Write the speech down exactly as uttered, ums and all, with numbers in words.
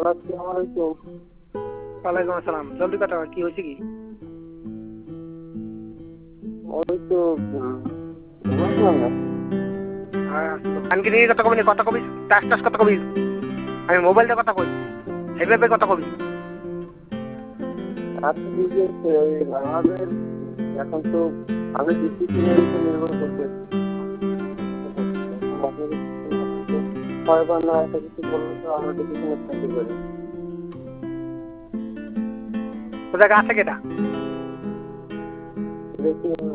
আসসালামু আলাইকুম। ওয়ালাইকুম আসসালাম। জলদি কথা বল, কি হয়েছে কি? ওই তো উম, ঘুমাচ্ছিলাম না। হ্যাঁ, দোকানকে নিয়ে কথা কবি না, কথা কবি টাস টাস কথা কবি। আমি মোবাইলটা কথা কই, এইভাবে কথা কবি। আচ্ছা ঠিক আছে, ওই আমাদের এখন তো আমি ডিসিপ্লিনের উপর নির্ভর করবে। ছয়বার না একটা কিছু বললে তো আমরা ডিসিপ্লিনের থাকতে পারি। কোথায় আছে কেটা? দেখি